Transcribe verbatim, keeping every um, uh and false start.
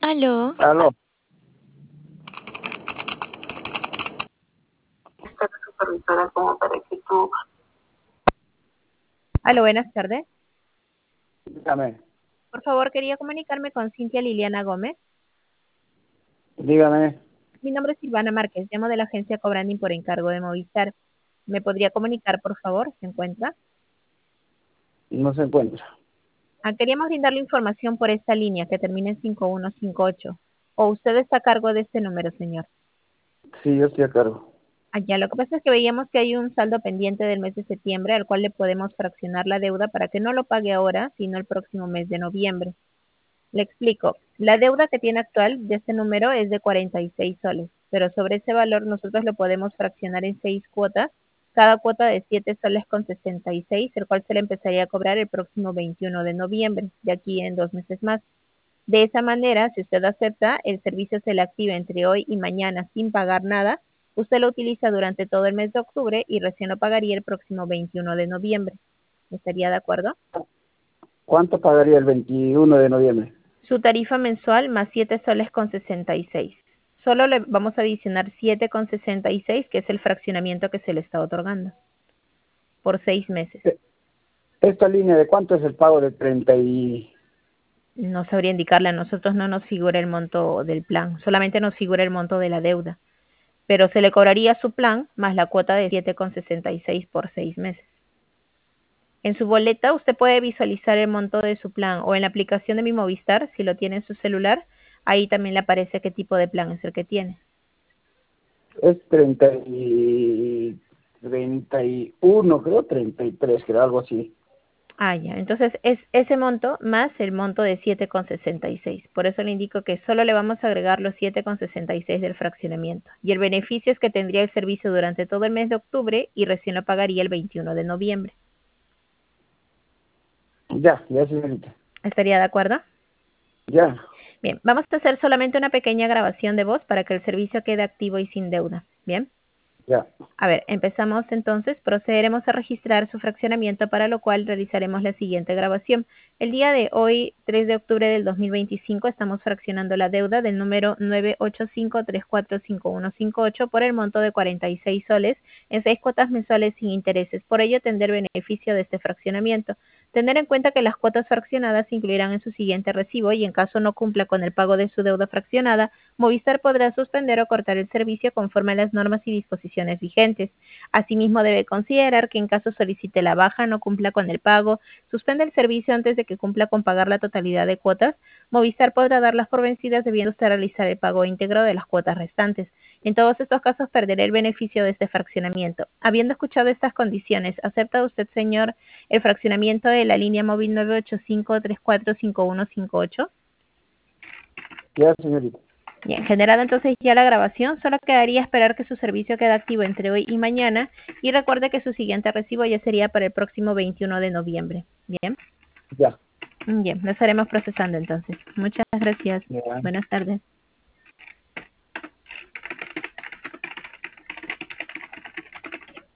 Aló. Aló. Esta supervisora como para que tú... Aló, buenas tardes. Dígame, Por favor, quería comunicarme con Cintia Liliana Gómez. dígame, Mi nombre es Silvana Márquez, llamo de la agencia Cobranding por encargo de Movistar. ¿Me podría comunicar, por favor? ¿Se encuentra? no se encuentra. Ah, queríamos brindarle información por esta línea que termina en cinco uno cinco ocho. ¿O usted está a cargo de este número, señor? Sí, yo estoy a cargo. Allá, lo que pasa es que veíamos que hay un saldo pendiente del mes de septiembre al cual le podemos fraccionar la deuda para que no lo pague ahora, sino el próximo mes de noviembre. Le explico. La deuda que tiene actual de este número es de cuarenta y seis soles, pero sobre ese valor nosotros lo podemos fraccionar en seis cuotas, cada cuota de siete soles con sesenta y seis, el cual se le empezaría a cobrar el próximo veintiuno de noviembre, de aquí en dos meses más. De esa manera, si usted acepta, el servicio se le activa entre hoy y mañana sin pagar nada. Usted lo utiliza durante todo el mes de octubre y recién lo pagaría el próximo veintiuno de noviembre. ¿Estaría de acuerdo? ¿Cuánto pagaría el veintiuno de noviembre? Su tarifa mensual más siete soles con sesenta y seis. Solo le vamos a adicionar siete con sesenta y seis, que es el fraccionamiento que se le está otorgando, por seis meses. Eh, Esta línea, ¿de cuánto es el pago de treinta y...? No sabría indicarle, a nosotros no nos figura el monto del plan, solamente nos figura el monto de la deuda. Pero se le cobraría su plan más la cuota de siete con sesenta y seis por seis meses. En su boleta usted puede visualizar el monto de su plan o en la aplicación de Mi Movistar, si lo tiene en su celular, ahí también le aparece qué tipo de plan es el que tiene. Es treinta y... treinta y uno, creo, treinta y tres, creo, algo así. Ah, ya. Entonces es ese monto más el monto de siete con sesenta y seis. Por eso le indico que solo le vamos a agregar los siete con sesenta y seis del fraccionamiento. Y el beneficio es que tendría el servicio durante todo el mes de octubre y recién lo pagaría el veintiuno de noviembre. Ya, ya, señorita. ¿Estaría de acuerdo? Ya, Bien, vamos a hacer solamente una pequeña grabación de voz para que el servicio quede activo y sin deuda. Bien. ya. A ver, empezamos entonces. Procederemos a registrar su fraccionamiento, para lo cual realizaremos la siguiente grabación. El día de hoy, tres de octubre del dos mil veinticinco, estamos fraccionando la deuda del número nueve ocho cinco tres cuatro cinco uno cinco ocho por el monto de cuarenta y seis soles en seis cuotas mensuales sin intereses. Por ello, tendrá beneficio de este fraccionamiento. Tener en cuenta que las cuotas fraccionadas se incluirán en su siguiente recibo y en caso no cumpla con el pago de su deuda fraccionada, Movistar podrá suspender o cortar el servicio conforme a las normas y disposiciones vigentes. Asimismo, debe considerar que en caso solicite la baja, no cumpla con el pago, suspenda el servicio antes de que cumpla con pagar la totalidad de cuotas, Movistar podrá darlas por vencidas debiendo usted realizar el pago íntegro de las cuotas restantes. En todos estos casos perderá el beneficio de este fraccionamiento. Habiendo escuchado estas condiciones, ¿acepta usted, señor, el fraccionamiento de la línea móvil nueve ocho cinco tres cuatro cinco uno cinco ocho? Ya, señorita. Bien, generada entonces ya la grabación, solo quedaría esperar que su servicio quede activo entre hoy y mañana y recuerde que su siguiente recibo ya sería para el próximo veintiuno de noviembre. Bien. Ya. Bien, lo estaremos procesando entonces. Muchas gracias. Ya. Buenas tardes.